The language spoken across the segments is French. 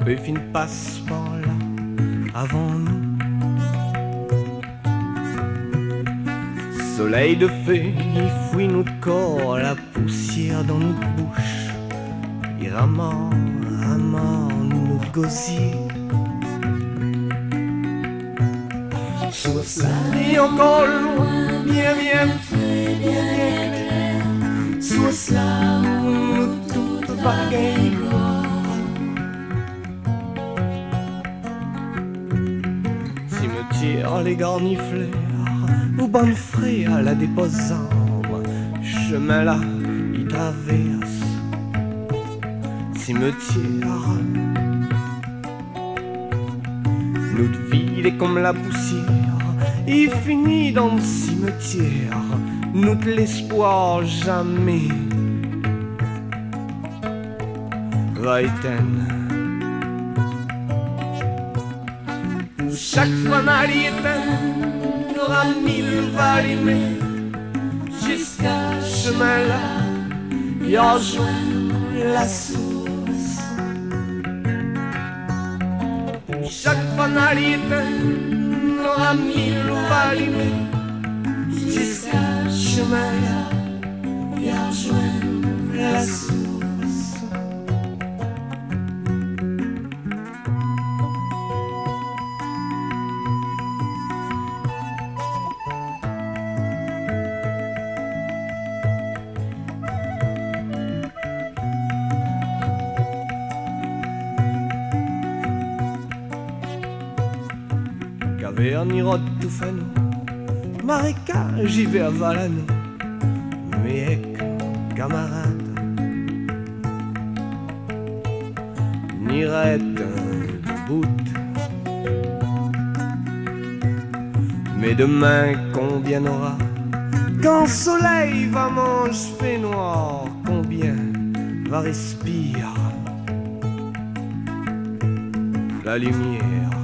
Et fin passe par là avant nous. Soleil de feu, il fouille notre corps, la poussière dans notre bouche. Il ramasse nos gosiers. Sous la vie encore loin, bien frais, bien clair. Sous cela, nous tout va gagner gloire. Cimetière, les garnifleurs, ou bonne frais à la déposant. Chemin là, il traverse. Cimetière, notre ville est comme la poussière. Il finit dans le cimetière, notre l'espoir jamais va éteindre. Chaque fois Marie éteint, aura mille va allumer, jusqu'à chemin là, y rejoindre la source. Chaque fois Marie éteint, aura mille va allumer, jusqu'à chemin là, y rejoindre la source. Caverne, irote, tout fano, marécage, j'y vais à Valano. Mais camarade, n'irette de bout. Mais demain, combien aura? Quand soleil va manger fait noir, combien va respirer la lumière?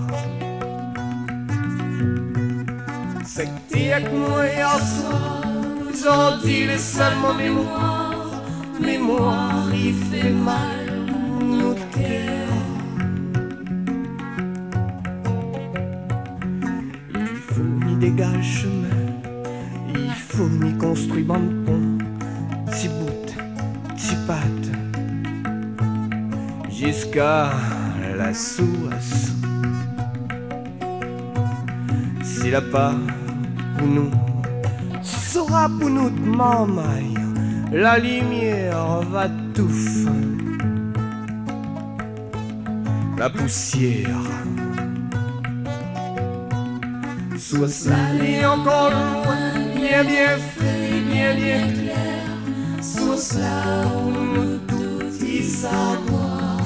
C'est que t'es avec moi hier soir, aujourd'hui les seulement mémoire, il fait mal notre cœur. Il faut ni dégage chemin, il faut ni construire bande pont, petit bout, petit patte, jusqu'à la source. S'il a pas pour nous, sera pour nous de mamaille, la lumière va tout faire. La poussière soit salée encore loin, bien frais, bien clair. Soit cela où nous tous y savoir.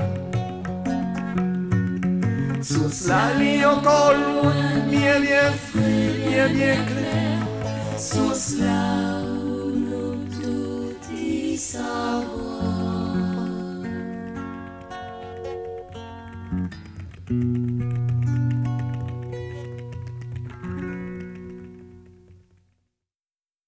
Soit salée encore loin, bien frais, bien clair. Soit cela où nous tous y savoir.